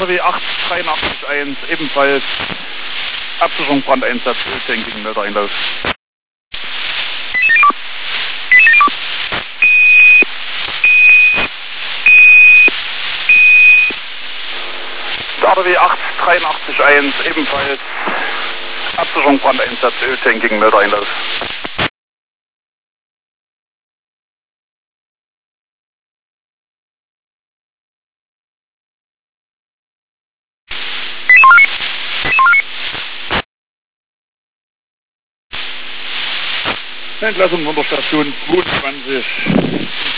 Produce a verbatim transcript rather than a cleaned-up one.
R W acht dreiundachtzig eins, ebenfalls Absicherung, Brandeinsatz, Öltanking, Meldeeinlauf. R W acht dreiundachtzig eins, ebenfalls Absicherung, Brandeinsatz, Öltanking, Meldeeinlauf. Entlassung von der Station zweiundzwanzig.